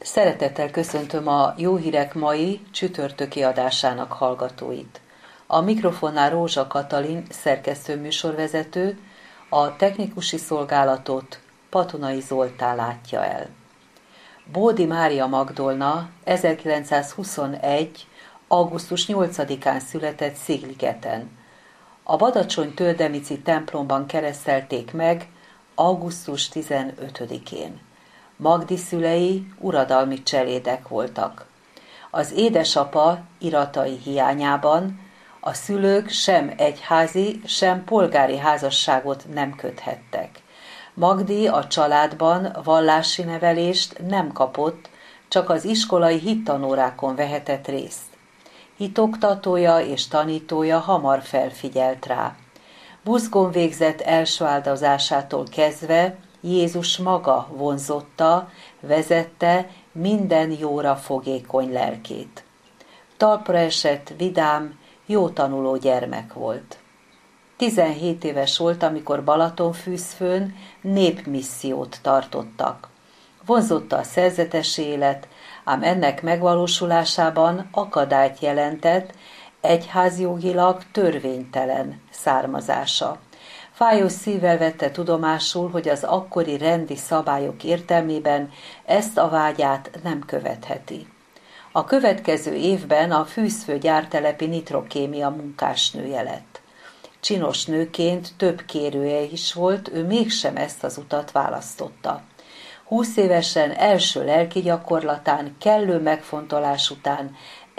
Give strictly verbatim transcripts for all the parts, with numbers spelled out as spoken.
Szeretettel köszöntöm a Jó Hírek mai csütörtöki adásának hallgatóit. A mikrofonnál Rózsa Katalin szerkesztő műsorvezető, a technikusi szolgálatot Patonai Zoltán látja el. Bódi Mária Magdolna ezerkilencszázhuszonegy. augusztus nyolcadikán született Szigligeten. A Badacsony-Töldemici templomban keresztelték meg augusztus tizenötödikén. Magdi szülei uradalmi cselédek voltak. Az édesapa iratai hiányában a szülők sem egyházi, sem polgári házasságot nem köthettek. Magdi a családban vallási nevelést nem kapott, csak az iskolai hittanórákon vehetett részt. Hitoktatója és tanítója hamar felfigyelt rá. Buzgón végzett első áldozásától kezdve Jézus maga vonzotta, vezette minden jóra fogékony lelkét. Talpra esett, vidám, jó tanuló gyermek volt. tizenhét éves volt, amikor Balatonfűzfőn népmissziót tartottak. Vonzotta a szerzetes élet, ám ennek megvalósulásában akadályt jelentett egyházjogilag törvénytelen származása. Fájós szívvel vette tudomásul, hogy az akkori rendi szabályok értelmében ezt a vágyát nem követheti. A következő évben a Fűzfő gyártelepi nitrokémia munkásnője lett. Csinos nőként több kérője is volt, ő mégsem ezt az utat választotta. Húsz évesen első lelki gyakorlatán, kellő megfontolás után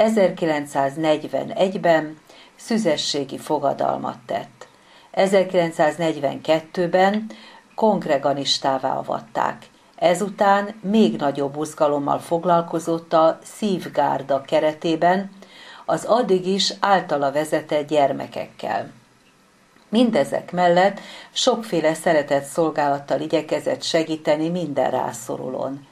ezerkilencszáznegyvenegyben szüzességi fogadalmat tett. ezerkilencszáznegyvenkettőben kongreganistává avatták. Ezután még nagyobb mozgalommal foglalkozott a Szívgárda keretében az addig is általa vezetett gyermekekkel. Mindezek mellett sokféle szeretett szolgálattal igyekezett segíteni minden rászorulón.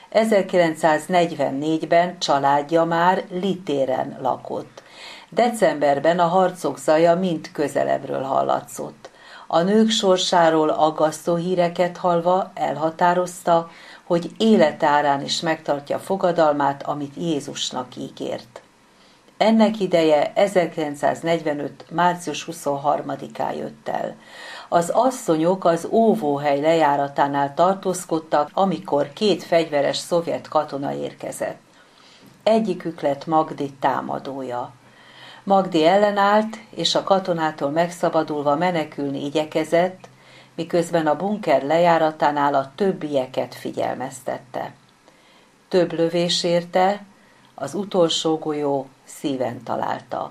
ezerkilencszáznegyvennégyben családja már Litéren lakott. Decemberben a harcok zaja mind közelebbről hallatszott. A nők sorsáról aggasztó híreket hallva elhatározta, hogy életárán is megtartja fogadalmát, amit Jézusnak ígért. Ennek ideje ezerkilencszáznegyvenöt. március huszonharmadikán jött el. Az asszonyok az óvóhely lejáratánál tartózkodtak, amikor két fegyveres szovjet katona érkezett. Egyikük lett Magdi támadója. Magdi ellenállt, és a katonától megszabadulva menekülni igyekezett, miközben a bunker lejáratánál a többieket figyelmeztette. Több lövés érte, az utolsó golyó szíven találta.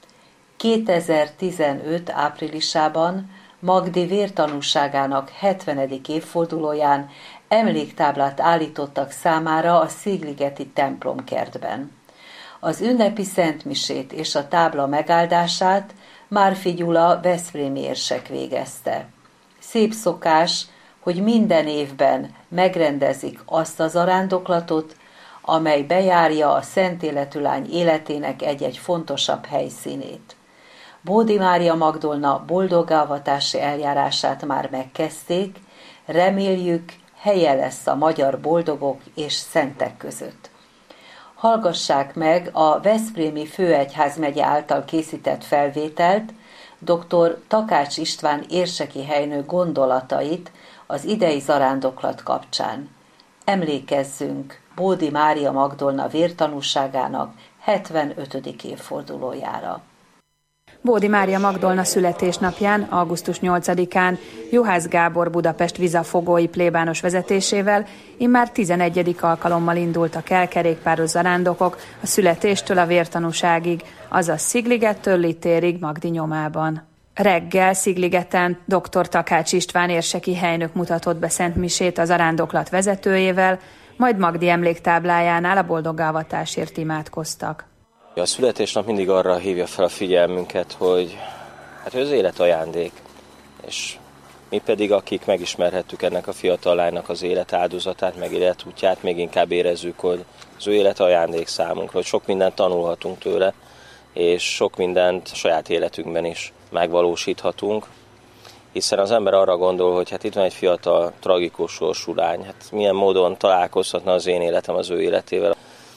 kétezer-tizenöt. áprilisában Magdi vértanúságának hetvenedik évfordulóján emléktáblát állítottak számára a Szigligeti templomkertben. Az ünnepi szentmisét és a tábla megáldását Márfi Gyula veszprémi érsek végezte. Szép szokás, hogy minden évben megrendezik azt az arándoklatot, amely bejárja a szent életű lány életének egy-egy fontosabb helyszínét. Bódi Mária Magdolna boldogavatási eljárását már megkezdték, reméljük, helye lesz a magyar boldogok és szentek között. Hallgassák meg a Veszprémi Főegyházmegye által készített felvételt, dr. Takács István érseki helynő gondolatait az idei zarándoklat kapcsán. Emlékezzünk Bódi Mária Magdolna vértanúságának hetvenötödik évfordulójára. Bódi Mária Magdolna születésnapján, augusztus nyolcadikán Juhász Gábor Budapest vizafogói plébános vezetésével immár tizenegyedik alkalommal indultak el kerékpáros zarándokok a születéstől a vértanúságig, azaz Szigligettől Litérig Magdi nyomában. Reggel Szigligeten dr. Takács István érseki helynök mutatott be szentmisét a zarándoklat vezetőjével, majd Magdi emléktáblájánál a boldogavatásért imádkoztak. A születésnap mindig arra hívja fel a figyelmünket, hogy hát az élet ajándék, és mi pedig, akik megismerhettük ennek a fiatal lánynak az élet áldozatát, meg életútját, még inkább érezzük, hogy az ő élet ajándék számunkra, hogy sok mindent tanulhatunk tőle, és sok mindent saját életünkben is megvalósíthatunk. Hiszen az ember arra gondol, hogy hát itt van egy fiatal, tragikus sorsú lány, hát milyen módon találkozhatna az én életem az ő életével.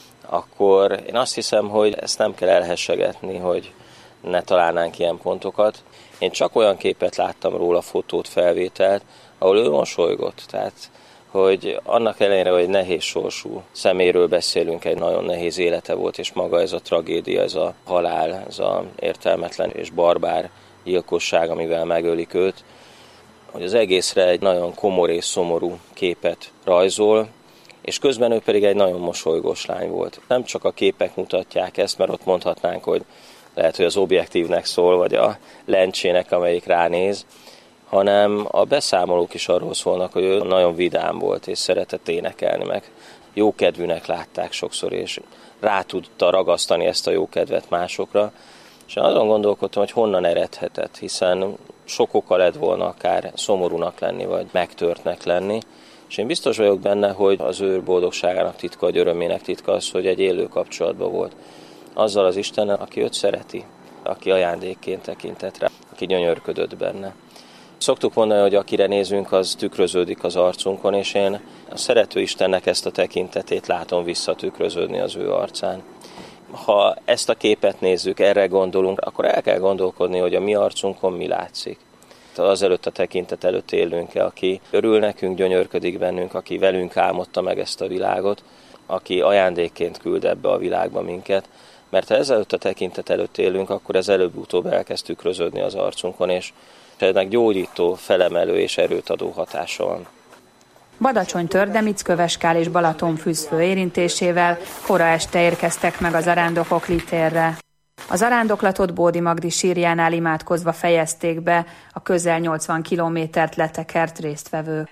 Akkor én azt hiszem, hogy ezt nem kell elhessegetni, hogy ne találnánk ilyen pontokat. Én csak olyan képet láttam róla, fotót, felvételt, ahol ő mosolygott. Tehát, hogy annak ellenére, hogy nehéz sorsú szeméről beszélünk, egy nagyon nehéz élete volt, és maga ez a tragédia, ez a halál, ez az értelmetlen és barbár gyilkosság, amivel megölik őt, hogy az egészre egy nagyon komor és szomorú képet rajzol, és közben ő pedig egy nagyon mosolygós lány volt. Nem csak a képek mutatják ezt, mert ott mondhatnánk, hogy lehet, hogy az objektívnek szól, vagy a lencsének, amelyik ránéz, hanem a beszámolók is arról szólnak, hogy ő nagyon vidám volt, és szeretett énekelni, meg jókedvűnek látták sokszor, és rá tudta ragasztani ezt a jókedvet másokra. És én azon gondolkodtam, hogy honnan eredhetett, hiszen sok oka lett volna akár szomorúnak lenni, vagy megtörtnek lenni. És én biztos vagyok benne, hogy az ő boldogságának titka, vagy örömének titka az, hogy egy élő kapcsolatban volt azzal az Istennel, aki őt szereti, aki ajándékként tekintett rá, aki gyönyörködött benne. Szoktuk mondani, hogy akire nézünk, az tükröződik az arcunkon, és én a szerető Istennek ezt a tekintetét látom visszatükröződni az ő arcán. Ha ezt a képet nézzük, erre gondolunk, akkor el kell gondolkodni, hogy a mi arcunkon mi látszik. Azelőtt a tekintet előtt élünk-e, aki örül nekünk, gyönyörködik bennünk, aki velünk álmodta meg ezt a világot, aki ajándékként küld ebbe a világba minket. Mert ha ezelőtt a tekintet előtt élünk, akkor ez előbb-utóbb elkezd tükröződni az arcunkon, és ennek gyógyító, felemelő és erőt adó hatása van. Badacsony, Tördemic, Köveskál és Balatonfüz fő érintésével kora este érkeztek meg a zarándokok Litérre. A zarándoklatot Bódi Magdi sírjánál imádkozva fejezték be a közel nyolcvan kilométert letekert résztvevők.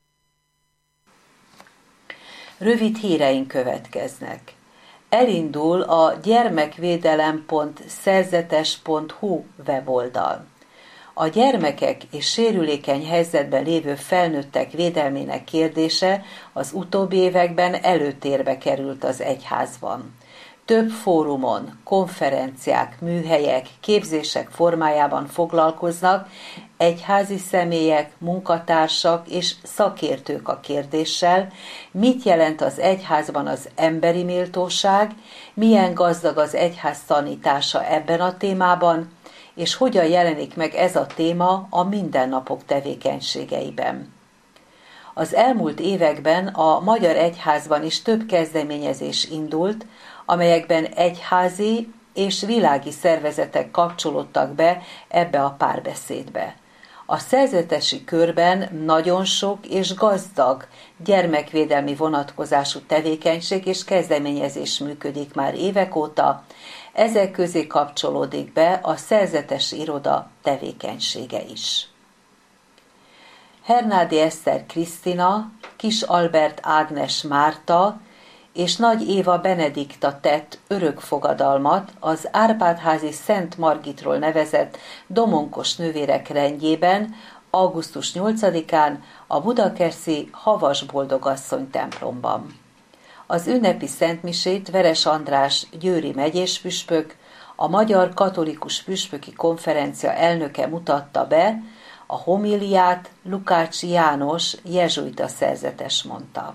Rövid híreink következnek. Elindul a gyermekvédelem pont szerzetes pont hu weboldal. A gyermekek és sérülékeny helyzetben lévő felnőttek védelmének kérdése az utóbbi években előtérbe került az egyházban. Több fórumon, konferenciák, műhelyek, képzések formájában foglalkoznak egyházi személyek, munkatársak és szakértők a kérdéssel, mit jelent az egyházban az emberi méltóság, milyen gazdag az egyház tanítása ebben a témában, és hogyan jelenik meg ez a téma a mindennapok tevékenységeiben. Az elmúlt években a magyar egyházban is több kezdeményezés indult, amelyekben egyházi és világi szervezetek kapcsolódtak be ebbe a párbeszédbe. A szerzetesi körben nagyon sok és gazdag gyermekvédelmi vonatkozású tevékenység és kezdeményezés működik már évek óta, ezek közé kapcsolódik be a szerzetesi iroda tevékenysége is. Hernádi Eszter Krisztina, Kis Albert Ágnes Márta és Nagy Éva Benedikta tett örökfogadalmat az Árpád-házi Szent Margitról nevezett domonkos nővérek rendjében augusztus nyolcadikán a budakerszi Havas Boldogasszony templomban. Az ünnepi szentmisét Veres András győri megyéspüspök, a Magyar Katolikus Püspöki Konferencia elnöke mutatta be, a homíliát Lukács János jezsuita szerzetes mondta.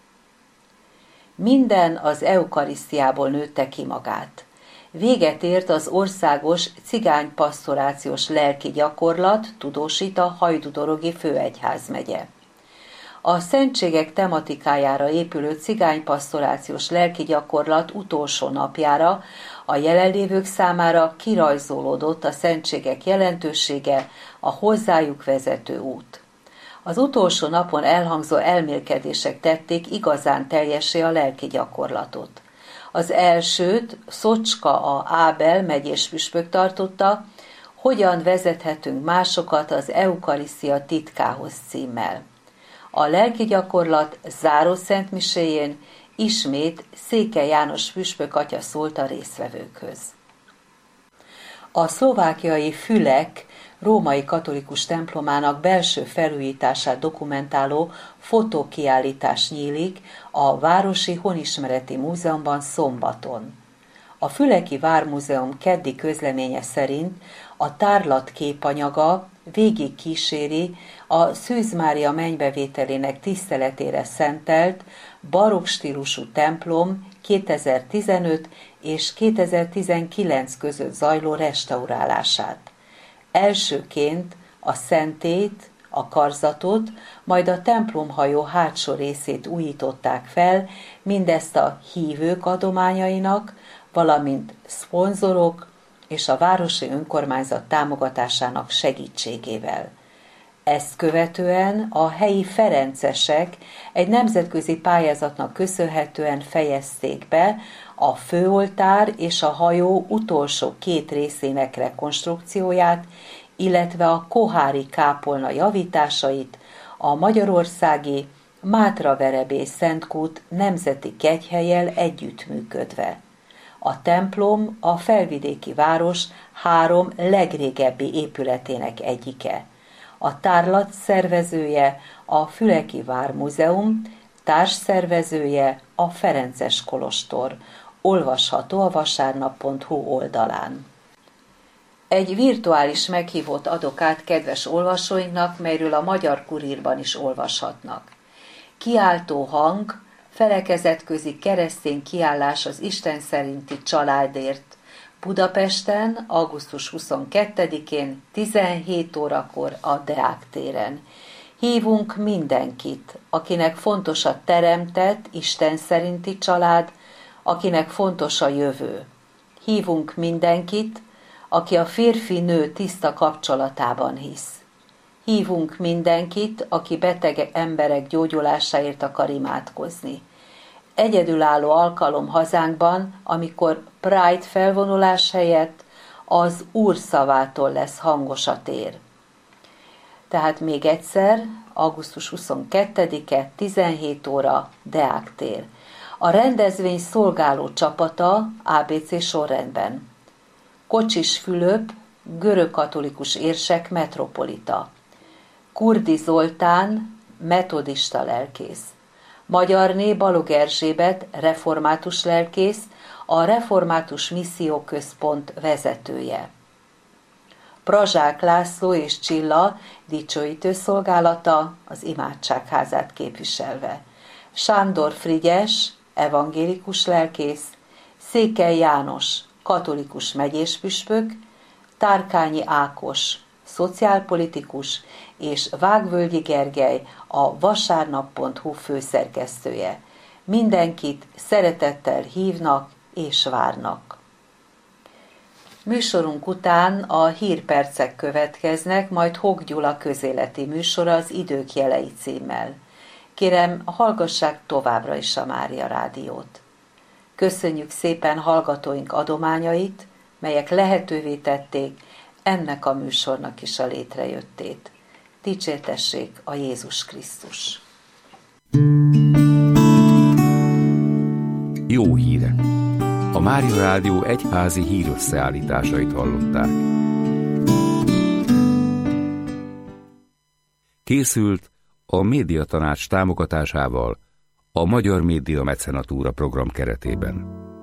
Minden az eukarisztiából nőtte ki magát. Véget ért az országos cigánypastorációs lelki gyakorlat, tudósít a Hajdúdorogi főegyházmegye. A szentségek tematikájára épülő cigánypastorációs lelki gyakorlat utolsó napjára a jelenlévők számára kirajzolódott a szentségek jelentősége, a hozzájuk vezető út. Az utolsó napon elhangzó elmélkedések tették igazán teljessé a lelki gyakorlatot. Az elsőt Szocska a Ábel megyéspüspök tartotta, hogyan vezethetünk másokat az eukarisztia titkához címmel. A lelki gyakorlat záró szentmiséjén ismét Székely János püspök atya szólt a résztvevőkhöz. A szlovákiai Fülek római katolikus templomának belső felújítását dokumentáló fotókiállítás nyílik a Városi Honismereti Múzeumban szombaton. A Füleki Vármúzeum keddi közleménye szerint a tárlat képanyaga végig kíséri a Szűz Mária mennybevételének tiszteletére szentelt barokk stílusú templom kétezer-tizenöt és kétezer-tizenkilenc között zajló restaurálását. Elsőként a szentét, a karzatot, majd a templomhajó hátsó részét újították fel, mindezt a hívők adományainak, valamint szponzorok és a városi önkormányzat támogatásának segítségével. Ezt követően a helyi ferencesek egy nemzetközi pályázatnak köszönhetően fejezték be a főoltár és a hajó utolsó két részének rekonstrukcióját, illetve a kohári kápolna javításait a magyarországi Mátra-Verebély Szentkút nemzeti kegyhellyel együttműködve. A templom a felvidéki város három legrégebbi épületének egyike. A tárlat szervezője a Füleki Vármúzeum, társszervezője a Ferences Kolostor. Olvasható a vasárnap pont hu oldalán. Egy virtuális meghívót adok át kedves olvasóinknak, melyről a Magyar Kurírban is olvashatnak. Kiáltó hang, felekezetközi keresztény kiállás az Isten szerinti családért. Budapesten, augusztus huszonkettedikén, tizenhét órakor a Deák téren. Hívunk mindenkit, akinek fontos a teremtett, Isten szerinti család, akinek fontos a jövő. Hívunk mindenkit, aki a férfi-nő tiszta kapcsolatában hisz. Hívunk mindenkit, aki beteg emberek gyógyulásáért akar imádkozni. Egyedülálló alkalom hazánkban, amikor Pride felvonulás helyett az Úr szavától lesz hangos a tér. Tehát még egyszer, augusztus huszonkettedike, tizenhét óra, Deák tér. A rendezvény szolgáló csapata á bé cé sorrendben. Kocsis Fülöp, görögkatolikus érsek, metropolita. Kurdi Zoltán, metodista lelkész. Magyarné Balog Erzsébet, református lelkész, a Református Misszióközpont vezetője. Prazsák László és Csilla dicsőítő szolgálata, az imádságházát képviselve. Sándor Frigyes, evangélikus lelkész, Székely János, katolikus megyéspüspök, Tárkányi Ákos, szociálpolitikus, és Vágvölgyi Gergely, a vasárnap pont hu főszerkesztője. Mindenkit szeretettel hívnak és várnak. Műsorunk után a hírpercek következnek, majd Hok Gyula közéleti műsora az Idők jelei címmel. Kérem, hallgassák továbbra is a Mária Rádiót. Köszönjük szépen hallgatóink adományait, melyek lehetővé tették ennek a műsornak is a létrejöttét. Dicsértessék a Jézus Krisztus! Jó hírek! A Mária Rádió egyházi hírösszeállításait hallották. Készült a Médiatanács támogatásával a Magyar Média Mecenatúra program keretében.